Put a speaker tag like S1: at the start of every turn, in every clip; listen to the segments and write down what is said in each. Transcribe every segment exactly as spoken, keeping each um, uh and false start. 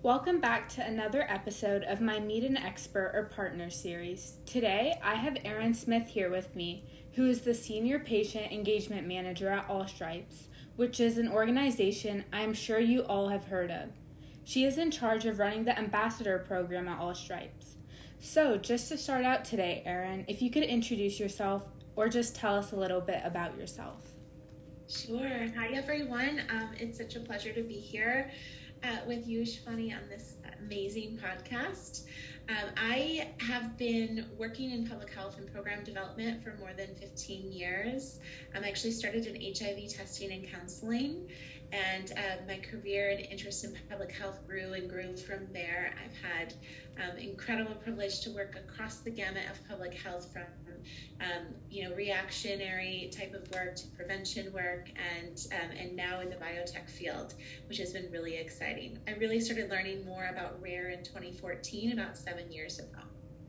S1: Welcome back to another episode of my Meet an Expert or Partner series. Today, I have Erin Smith here with me, who is the Senior Patient Engagement Manager at Allstripes, which is an organization I am sure you all have heard of. She is in charge of running the Ambassador program at Allstripes. So, just to start out today, Erin, if you could introduce yourself or just tell us a little bit about yourself.
S2: Sure. Hi, everyone. Um, it's such a pleasure to be here uh, with you, Shivani, on this amazing podcast. Um, I have been working in public health and program development for more than fifteen years. Um, I actually started in H I V testing and counseling, and uh, my career and interest in public health grew and grew from there. I've had um, incredible privilege to work across the gamut of public health, from um, you know reactionary type of work to prevention work, and um, and now in the biotech field, which has been really exciting. I really started learning more about rare in twenty fourteen, about seven years ago.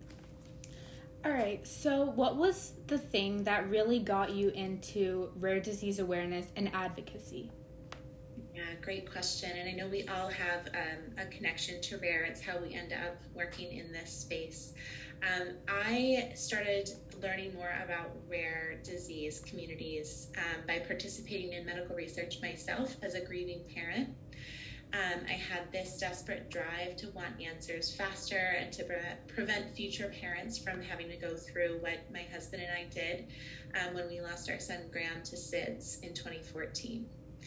S1: All right, so what was the thing that really got you into rare disease awareness and advocacy?
S2: Yeah, great question. And I know we all have um, a connection to rare. It's how we end up working in this space. Um, I started learning more about rare disease communities um, by participating in medical research myself as a grieving parent. Um, I had this desperate drive to want answers faster and to pre- prevent future parents from having to go through what my husband and I did um, when we lost our son Graham to S I D S in twenty fourteen.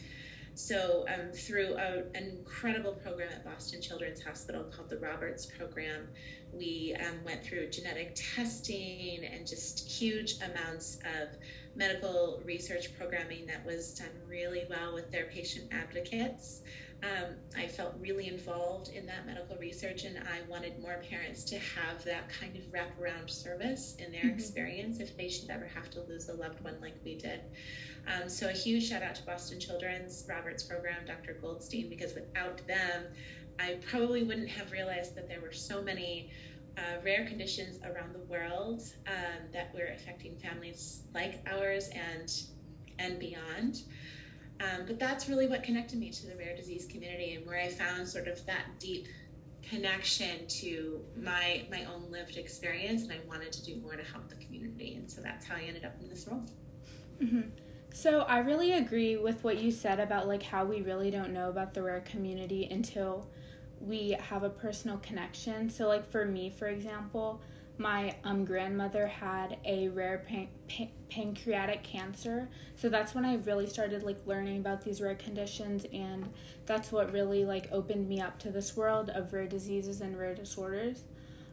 S2: So um, through a, an incredible program at Boston Children's Hospital called the Roberts Program, we um, went through genetic testing and just huge amounts of medical research programming that was done really well with their patient advocates. Um, I felt really involved in that medical research, and I wanted more parents to have that kind of wraparound service in their mm-hmm. experience if they should ever have to lose a loved one like we did. Um, so a huge shout out to Boston Children's, Roberts Program, Doctor Goldstein, because without them, I probably wouldn't have realized that there were so many uh, rare conditions around the world um, that were affecting families like ours and and beyond. Um, but that's really what connected me to the rare disease community, and where I found sort of that deep connection to my my own lived experience, and I wanted to do more to help the community, and so that's how I ended up in this role.
S1: Mm-hmm. So I really agree with what you said about like how we really don't know about the rare community until we have a personal connection. So like for me, for example, my um grandmother had a rare pan- pan- pancreatic cancer. So that's when I really started like learning about these rare conditions, and that's what really like opened me up to this world of rare diseases and rare disorders.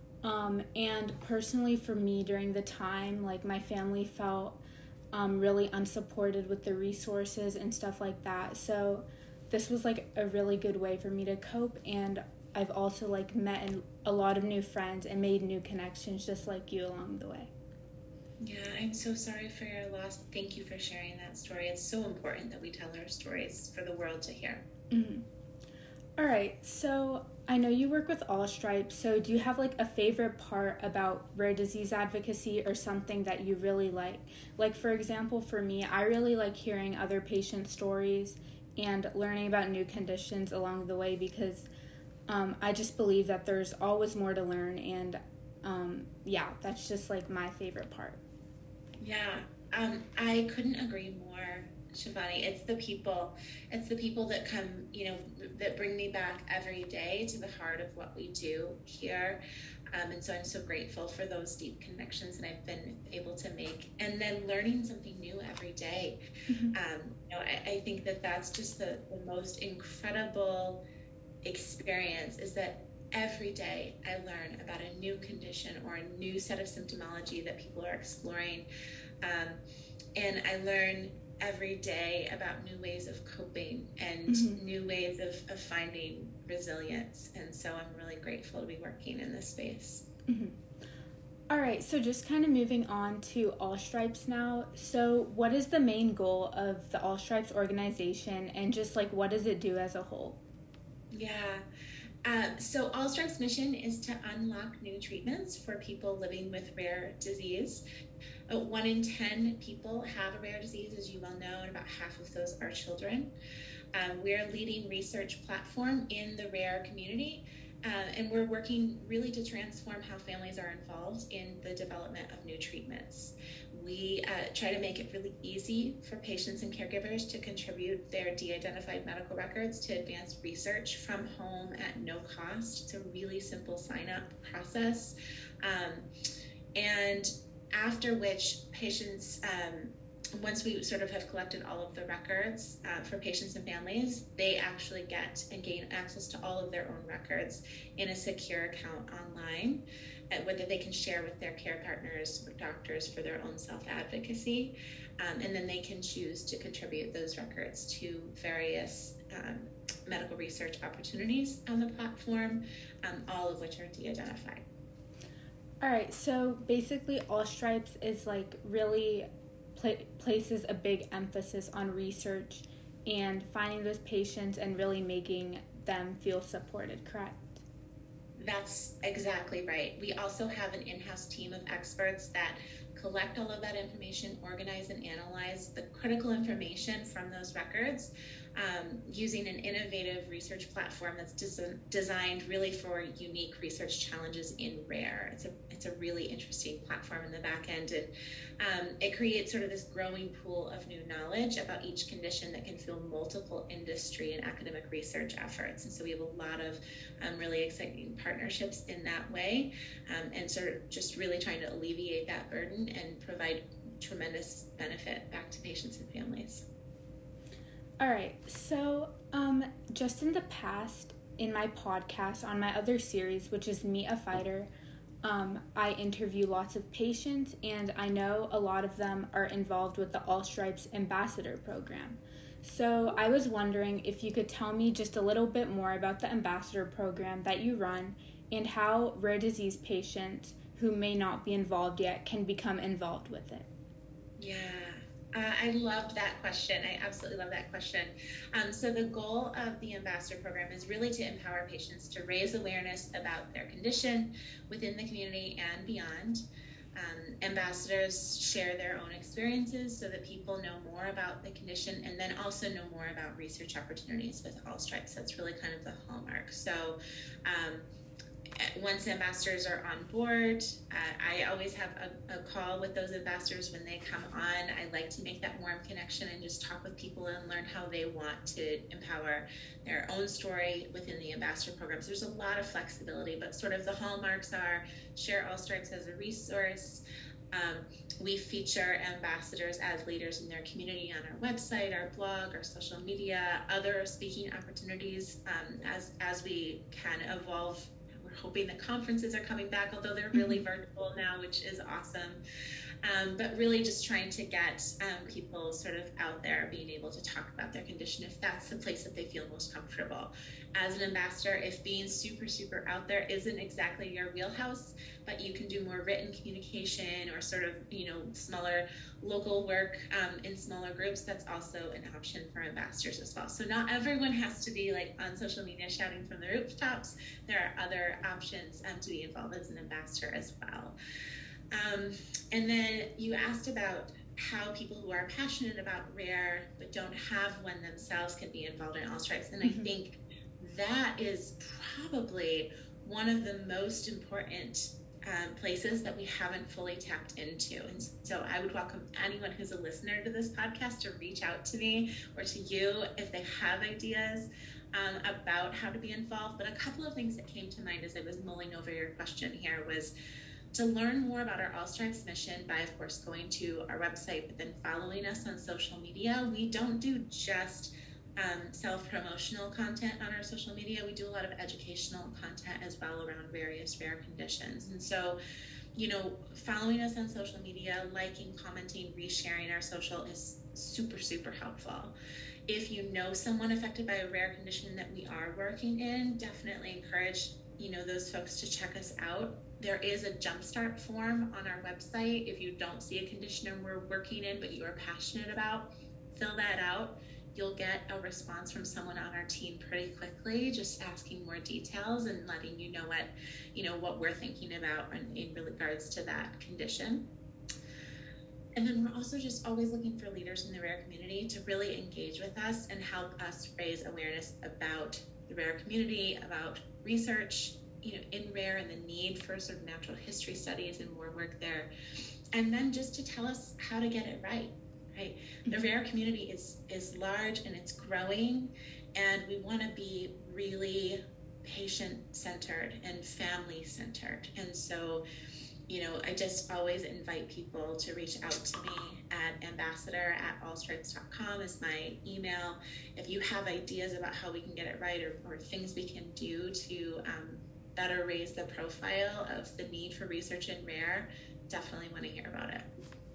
S1: Um, and personally for me during the time, like my family felt Um, really unsupported with the resources and stuff like that. So this was like a really good way for me to cope, and I've also like met a lot of new friends and made new connections just like you along the way.
S2: Yeah, I'm so sorry for your loss. Thank you for sharing that story. It's so important that we tell our stories for the world to hear.
S1: Mm-hmm. All right, so I know you work with Allstripes, so do you have like a favorite part about rare disease advocacy or something that you really like? Like for example, for me, I really like hearing other patient stories and learning about new conditions along the way, because um, I just believe that there's always more to learn, and um, yeah, that's just like my favorite part.
S2: Yeah, um, I couldn't agree more, Shivani. It's the people. It's the people that come, you know, that bring me back every day to the heart of what we do here. Um, and so I'm so grateful for those deep connections that I've been able to make. And then learning something new every day. Mm-hmm. Um, you know, I, I think that that's just the, the most incredible experience, is that every day I learn about a new condition or a new set of symptomology that people are exploring. Um, and I learn every day about new ways of coping and mm-hmm. new ways of, of finding resilience. And so I'm really grateful to be working in this space.
S1: Mm-hmm. All right, so just kind of moving on to Allstripes now. So what is the main goal of the Allstripes organization, and just like what does it do as a whole?
S2: Yeah. Uh, so Allstripes' mission is to unlock new treatments for people living with rare disease. Uh, one in ten people have a rare disease, as you well know, and about half of those are children. Um, we're a leading research platform in the rare community, uh, and we're working really to transform how families are involved in the development of new treatments. We uh, try to make it really easy for patients and caregivers to contribute their de-identified medical records to advanced research from home at no cost. It's a really simple sign-up process. Um, and after which patients, um, once we sort of have collected all of the records uh, for patients and families, they actually get and gain access to all of their own records in a secure account online, uh, whether they can share with their care partners or doctors for their own self-advocacy. Um, and then they can choose to contribute those records to various um, medical research opportunities on the platform, um, all of which are de-identified.
S1: All right, so basically Allstripes is like really pl- places a big emphasis on research and finding those patients and really making them feel supported, correct?
S2: That's exactly right. We also have an in-house team of experts that collect all of that information, organize and analyze the critical information from those records, um, using an innovative research platform that's des- designed really for unique research challenges in rare. It's a it's a really interesting platform in the back end, and um, it creates sort of this growing pool of new knowledge about each condition that can fuel multiple industry and academic research efforts. And so we have a lot of um, really exciting partnerships in that way, um, and sort of just really trying to alleviate that burden and provide tremendous benefit back to patients and families.
S1: All right, so um, just in the past, in my podcast, on my other series, which is Meet a Fighter, um, I interview lots of patients, and I know a lot of them are involved with the Allstripes Ambassador Program. So I was wondering if you could tell me just a little bit more about the Ambassador Program that you run and how rare disease patients who may not be involved yet can become involved with it.
S2: Yeah. Uh, I loved that question. I absolutely love that question. Um, so the goal of the Ambassador Program is really to empower patients to raise awareness about their condition within the community and beyond. Um, ambassadors share their own experiences so that people know more about the condition and then also know more about research opportunities with Allstripes. That's really kind of the hallmark. So um, once ambassadors are on board, uh, I always have a, a call with those ambassadors when they come on. I like to make that warm connection and just talk with people and learn how they want to empower their own story within the ambassador programs. There's a lot of flexibility, but sort of the hallmarks are share Allstripes as a resource. Um, we feature ambassadors as leaders in their community on our website, our blog, our social media, other speaking opportunities um, as, as we can evolve. We're hoping that conferences are coming back, although they're really virtual now, which is awesome. Um, but really just trying to get um, people sort of out there being able to talk about their condition if that's the place that they feel most comfortable. As an ambassador, if being super, super out there isn't exactly your wheelhouse, but you can do more written communication or sort of, you know, smaller local work um, in smaller groups, that's also an option for ambassadors as well. So not everyone has to be like on social media shouting from the rooftops. There are other options um, to be involved as an ambassador as well. Um, and then you asked about how people who are passionate about rare but don't have one themselves can be involved in Allstripes. And mm-hmm. I think that is probably one of the most important um, places that we haven't fully tapped into. And so I would welcome anyone who's a listener to this podcast to reach out to me or to you if they have ideas um, about how to be involved. But a couple of things that came to mind as I was mulling over your question here was to learn more about our Allstripes mission by, of course, going to our website, but then following us on social media. We don't do just um, self-promotional content on our social media. We do a lot of educational content as well around various rare conditions. And so, you know, following us on social media, liking, commenting, resharing our social is super, super helpful. If you know someone affected by a rare condition that we are working in, definitely encourage, you know, those folks to check us out. There is a jumpstart form on our website. If you don't see a condition we're working in, but you are passionate about, fill that out. You'll get a response from someone on our team pretty quickly, just asking more details and letting you know what, you know, what we're thinking about in, in regards to that condition. And then we're also just always looking for leaders in the rare community to really engage with us and help us raise awareness about the rare community, about research, you know, in rare and the need for sort of natural history studies and more work there. And then just to tell us how to get it right, right? The rare community is, is large and it's growing, and we want to be really patient-centered and family-centered. And so, you know, I just always invite people to reach out to me at ambassador at allstripes dot com is my email. If you have ideas about how we can get it right, or, or things we can do to um, better raise the profile of the need for research in rare, definitely want to hear about it.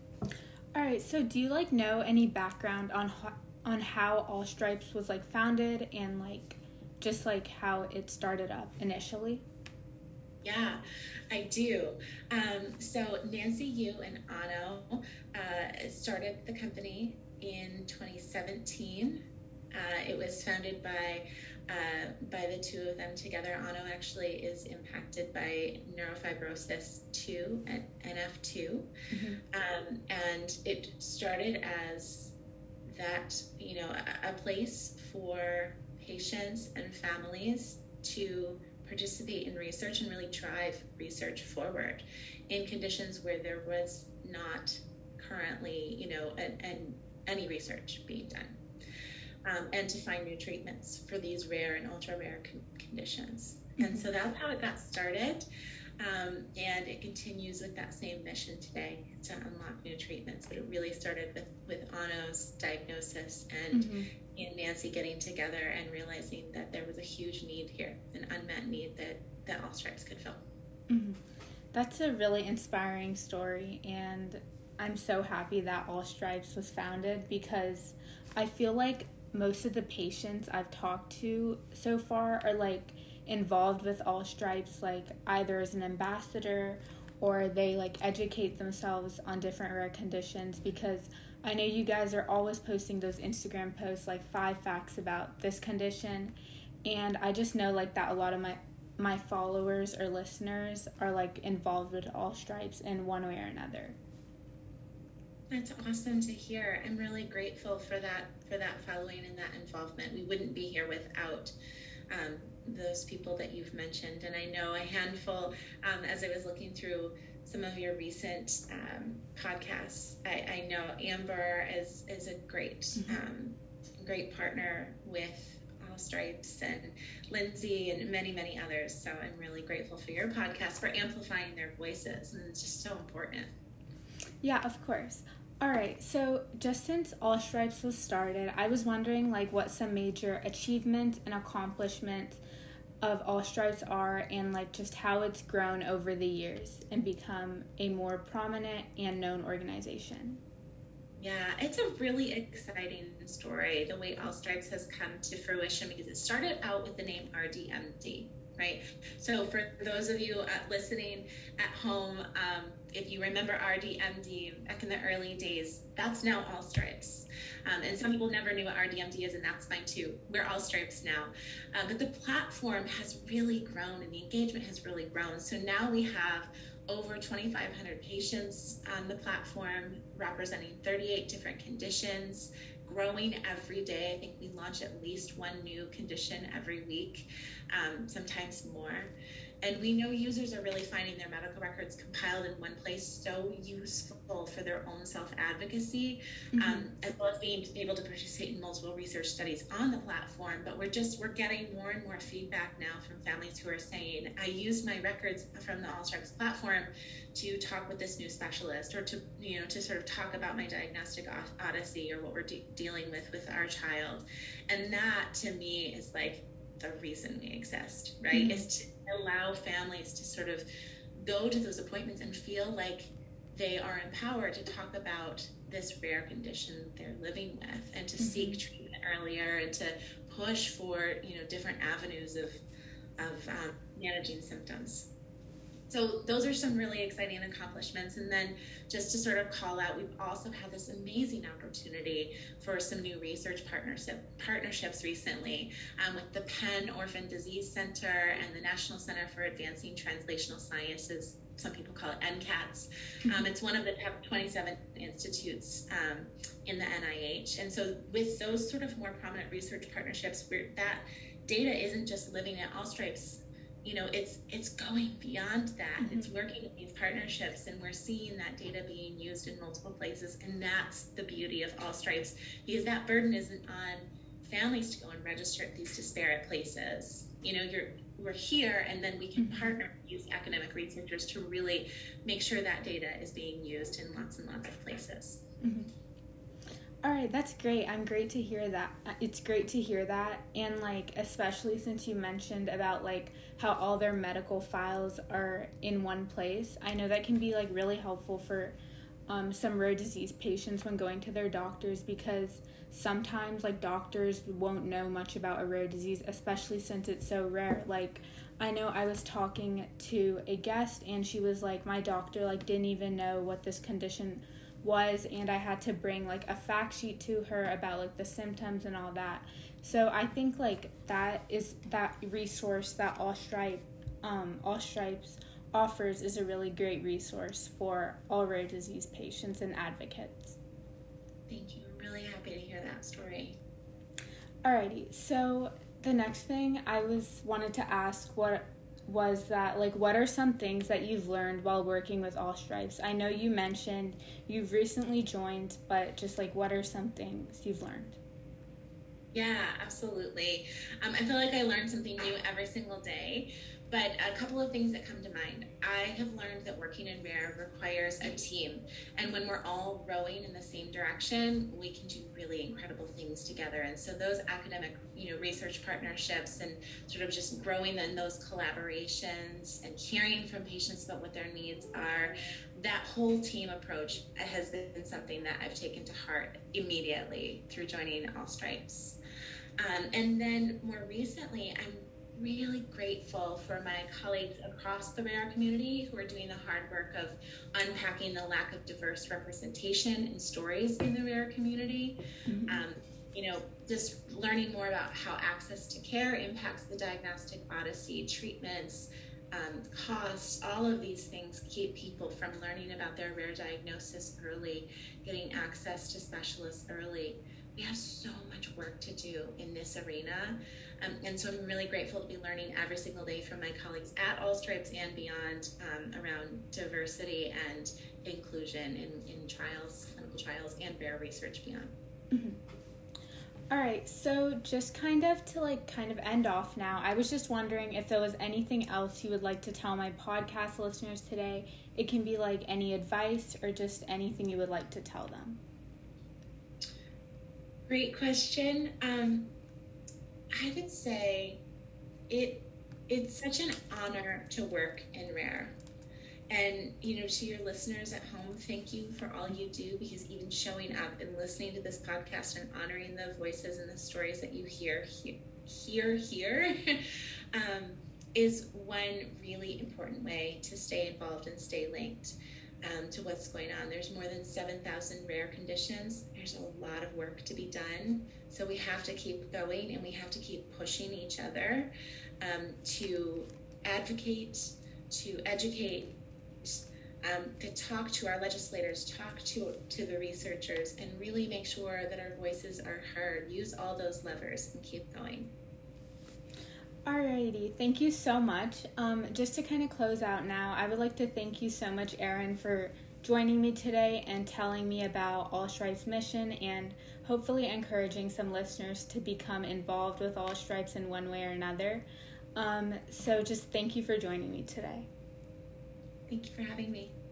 S1: All right, so do you like know any background on ho- on how Allstripes was like founded, and like just like how it started up initially?
S2: Yeah, I do. Um, so Nancy Yu and Anno uh, started the company in twenty seventeen. Uh, it was founded by uh, by the two of them together. Anno actually is impacted by neurofibrosis two, N F two, mm-hmm. um, and it started as that, you know, a, a place for patients and families to participate in research and really drive research forward in conditions where there was not currently, you know, an, an, any research being done, um, and to find new treatments for these rare and ultra rare con- conditions. Mm-hmm. And so that's how it got started. Um, and it continues with that same mission today to unlock new treatments. But it really started with, with Anno's diagnosis and, mm-hmm. and Nancy getting together and realizing that there was a huge need here, an unmet need that, that Allstripes could fill.
S1: Mm-hmm. That's a really inspiring story, and I'm so happy that Allstripes was founded, because I feel like most of the patients I've talked to so far are like involved with Allstripes, like either as an ambassador or they like educate themselves on different rare conditions, because I know you guys are always posting those Instagram posts like five facts about this condition, and I just know like that a lot of my my followers or listeners are like involved with Allstripes in one way or another.
S2: That's awesome to hear. I'm really grateful for that for that following and that involvement. We wouldn't be here without um, those people that you've mentioned. And I know a handful, um, as I was looking through some of your recent um, podcasts, I, I know Amber is, is a great, mm-hmm. um, great partner with Allstripes, and Lindsay and many, many others. So I'm really grateful for your podcast, for amplifying their voices. And it's just so important.
S1: Yeah, of course. All right, so just since Allstripes was started, I was wondering like what some major achievements and accomplishments of Allstripes are, and like just how it's grown over the years and become a more prominent and known organization.
S2: Yeah, it's a really exciting story, the way Allstripes has come to fruition, because it started out with the name R D M D, right? So for those of you uh, listening at home, um, if you remember R D M D back in the early days, that's now Allstripes. Um, and some people never knew what R D M D is, and that's fine too. We're Allstripes now. Uh, but the platform has really grown, and the engagement has really grown. So now we have over twenty-five hundred patients on the platform, representing thirty-eight different conditions, growing every day. I think we launch at least one new condition every week, um, sometimes more. And we know users are really finding their medical records compiled in one place so useful for their own self-advocacy, mm-hmm. um, as well as being able to participate in multiple research studies on the platform. But we're just, we're getting more and more feedback now from families who are saying, I used my records from the Allstripes platform to talk with this new specialist, or to, you know, to sort of talk about my diagnostic odyssey, or what we're de- dealing with with our child. And that to me is like the reason we exist, right? Mm-hmm. Is to allow families to sort of go to those appointments and feel like they are empowered to talk about this rare condition they're living with, and to mm-hmm. seek treatment earlier, and to push for, you know, different avenues of of um, managing symptoms. So those are some really exciting accomplishments. And then just to sort of call out, we've also had this amazing opportunity for some new research partnership partnerships recently um, with the Penn Orphan Disease Center and the National Center for Advancing Translational Sciences some people call it N C A T S. Um, it's one of the top twenty-seven institutes um, in the N I H. And so with those sort of more prominent research partnerships, where that data isn't just living at Allstripes, you know, it's it's going beyond that. Mm-hmm. It's working in these partnerships, and we're seeing that data being used in multiple places. And that's the beauty of Allstripes, because that burden isn't on families to go and register at these disparate places. You know, you're we're here, and then we can mm-hmm. partner with these academic researchers to really make sure that data is being used in lots and lots of places.
S1: Mm-hmm. All right, that's great. I'm great to hear that. It's great to hear that. And like, especially since you mentioned about like how all their medical files are in one place, I know that can be like really helpful for um, some rare disease patients when going to their doctors, because sometimes like doctors won't know much about a rare disease, especially since it's so rare. Like, I know I was talking to a guest and she was like, my doctor like didn't even know what this condition was, and I had to bring like a fact sheet to her about like the symptoms and all that. So I think like that is that resource that Allstripe, um, Allstripes offers is a really great resource for all rare disease patients and advocates.
S2: Thank you. I'm really happy to hear that story.
S1: Alrighty, so the next thing I was wanted to ask what was that like what are some things that you've learned while working with Allstripes? I know you mentioned you've recently joined, but just like what are some things you've learned?
S2: Yeah, absolutely. Um, I feel like I learn something new every single day, but a couple of things that come to mind. I have learned that working in rare requires a team, and when we're all rowing in the same direction, we can do really incredible things together. And so those academic, you know, research partnerships and sort of just growing in those collaborations and hearing from patients about what their needs are, that whole team approach has been something that I've taken to heart immediately through joining Allstripes. Um, and then more recently, I'm really grateful for my colleagues across the rare community who are doing the hard work of unpacking the lack of diverse representation and stories in the rare community. Mm-hmm. Um, you know, just learning more about how access to care impacts the diagnostic odyssey, treatments, um, costs, all of these things keep people from learning about their rare diagnosis early, getting access to specialists early. We have so much work to do in this arena. Um, and so I'm really grateful to be learning every single day from my colleagues at Allstripes and beyond um, around diversity and inclusion in, in trials, clinical trials, and rare research beyond.
S1: Mm-hmm. All right, so just kind of to like kind of end off now, I was just wondering if there was anything else you would like to tell my podcast listeners today. It can be like any advice or just anything you would like to tell them.
S2: Great question. Um, I would say it it's such an honor to work in rare. And, you know, to your listeners at home, thank you for all you do, because even showing up and listening to this podcast and honoring the voices and the stories that you hear he- hear here um, is one really important way to stay involved and stay linked um, to what's going on. There's more than seven thousand rare conditions. There's a lot of work to be done. So we have to keep going, and we have to keep pushing each other um, to advocate, to educate, Um, to talk to our legislators, talk to, to the researchers, and really make sure that our voices are heard. Use all those levers and keep going.
S1: Alrighty, thank you so much. Um, just to kind of close out now, I would like to thank you so much, Erin, for joining me today and telling me about Allstripes' mission and hopefully encouraging some listeners to become involved with Allstripes in one way or another. Um, so just thank you for joining me today.
S2: Thank you for having me.